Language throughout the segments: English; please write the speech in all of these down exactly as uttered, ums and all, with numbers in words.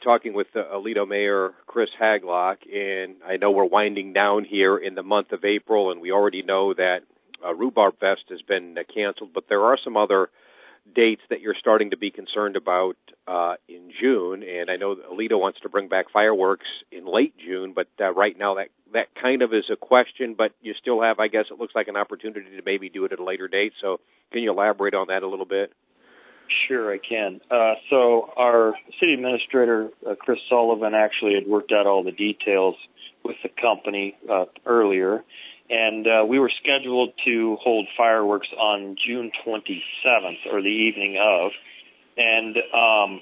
talking with uh, Aledo Mayor Chris Haglock, and I know we're winding down here in the month of April, and we already know that uh, Rhubarb Fest has been uh, canceled, but there are some other dates that you're starting to be concerned about uh, in June, and I know that Aledo wants to bring back fireworks in late June, but uh, right now that, that kind of is a question, but you still have, I guess it looks like an opportunity to maybe do it at a later date, so can you elaborate on that a little bit? Sure, I can. Uh, so our city administrator, uh, Chris Sullivan, actually had worked out all the details with the company uh, earlier, and uh, we were scheduled to hold fireworks on June twenty-seventh, or the evening of, and um,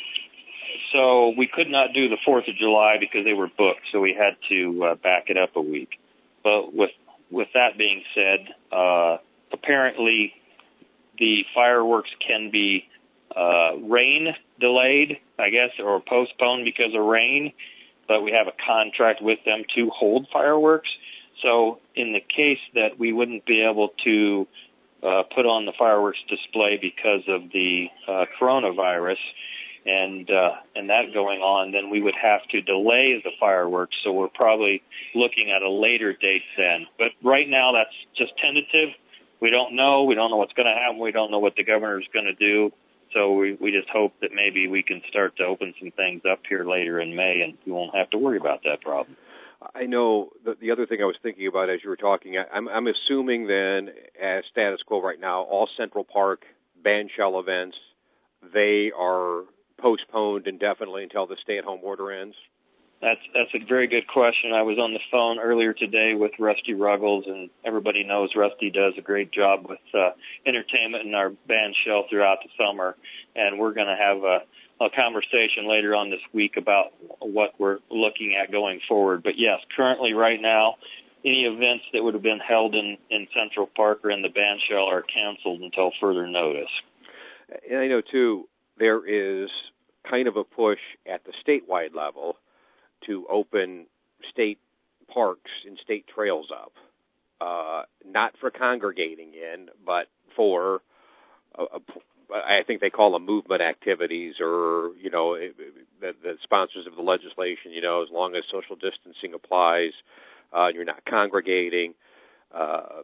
so we could not do the fourth of July because they were booked, so we had to uh, back it up a week. But with with that being said, uh, apparently the fireworks can be uh, rain delayed, I guess, or postponed because of rain, but we have a contract with them to hold fireworks. So in the case that we wouldn't be able to uh, put on the fireworks display because of the uh, coronavirus and uh, and that going on, then we would have to delay the fireworks. So we're probably looking at a later date then. But right now that's just tentative. We don't know. We don't know what's going to happen. We don't know what the governor's going to do. So we, we just hope that maybe we can start to open some things up here later in May, and we won't have to worry about that problem. I know the, the other thing I was thinking about as you were talking, I, I'm, I'm assuming then, as status quo right now, all Central Park band shell events, they are postponed indefinitely until the stay-at-home order ends? That's that's a very good question. I was on the phone earlier today with Rusty Ruggles, and everybody knows Rusty does a great job with uh, entertainment in our band shell throughout the summer, and we're going to have a, a conversation later on this week about what we're looking at going forward. But yes, currently right now, any events that would have been held in, in Central Park or in the band shell are canceled until further notice. And I know, too, there is kind of a push at the statewide level to open state parks and state trails up, uh, not for congregating in, but for, a, a, I think they call them movement activities, or, you know, the, the sponsors of the legislation, you know, as long as social distancing applies, uh, you're not congregating, uh,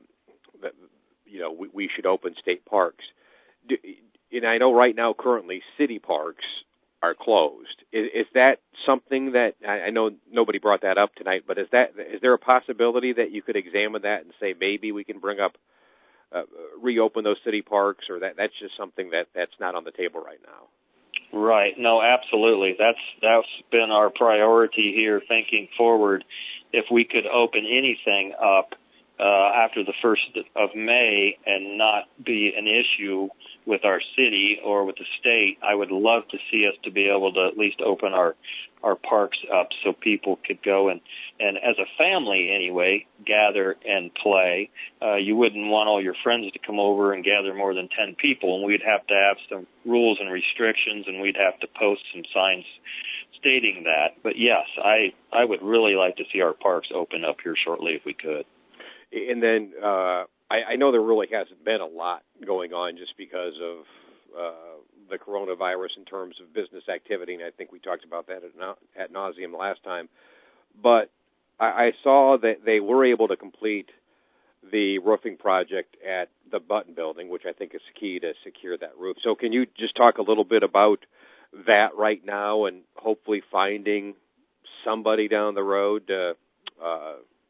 you know, we, we should open state parks. Do, and I know right now, currently, city parks are closed. Is, is that something that, I, I know nobody brought that up tonight, but is that is there a possibility that you could examine that and say maybe we can bring up, uh, reopen those city parks, or that that's just something that, that's not on the table right now? Right. No, absolutely. That's that's been our priority here, thinking forward. If we could open anything up uh, after the first of May and not be an issue with our city or with the state, I would love to see us to be able to at least open our our parks up so people could go and, and as a family anyway, gather and play. Uh, you wouldn't want all your friends to come over and gather more than ten people, and we'd have to have some rules and restrictions, and we'd have to post some signs stating that. But yes, I, I would really like to see our parks open up here shortly if we could. And then, uh, I, I know there really hasn't been a lot going on just because of uh, the coronavirus in terms of business activity, and I think we talked about that at, na- at nauseum last time. But I, I saw that they were able to complete the roofing project at the Button Building, which I think is key to secure that roof. So can you just talk a little bit about that right now and hopefully finding somebody down the road to uh,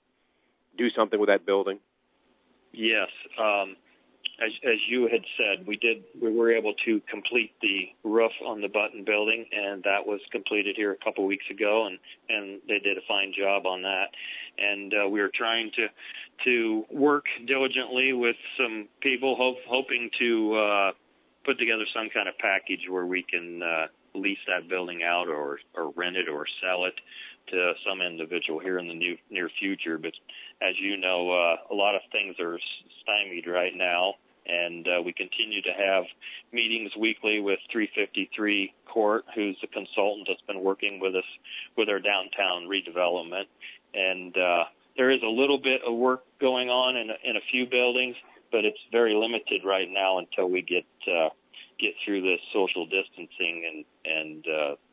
do something with that building? Yes. Um, as, as you had said, we did. We were able to complete the roof on the Button Building, and that was completed here a couple of weeks ago, and, and they did a fine job on that. And uh, we were trying to to work diligently with some people, hope, hoping to uh, put together some kind of package where we can uh, lease that building out or, or rent it or sell it to some individual here in the new, near future. But as you know, uh, a lot of things are stymied right now, and uh, we continue to have meetings weekly with three fifty-three Court, who's a consultant that's been working with us with our downtown redevelopment. And uh, there is a little bit of work going on in, in a few buildings, but it's very limited right now until we get uh, get through this social distancing and, and uh,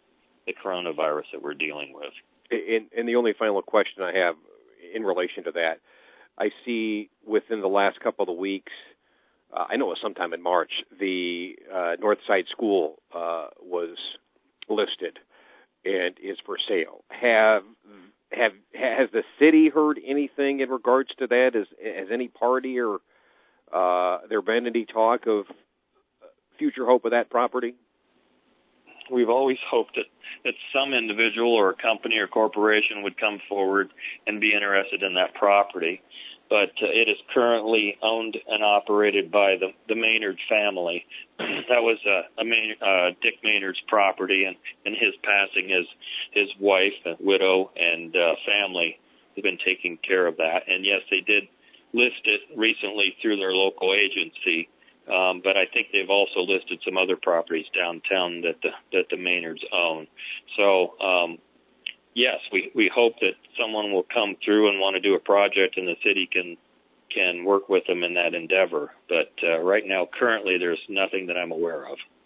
the coronavirus that we're dealing with. And, and the only final question I have in relation to that, I see within the last couple of weeks, uh, I know it was sometime in March, the uh, Northside School uh, was listed and is for sale. Have have has the city heard anything in regards to that? Has, has any party or uh, there been any talk of future hope of that property? We've always hoped that, that some individual or company or corporation would come forward and be interested in that property. But uh, it is currently owned and operated by the, the Maynard family. That was uh, a Maynard, uh, Dick Maynard's property, and, and his passing, his, his wife, and widow, and uh, family have been taking care of that. And yes, they did list it recently through their local agency. Um, but I think they've also listed some other properties downtown that the that the Maynards own. So um, yes, we, we hope that someone will come through and want to do a project, and the city can can work with them in that endeavor. But uh, right now, currently, there's nothing that I'm aware of.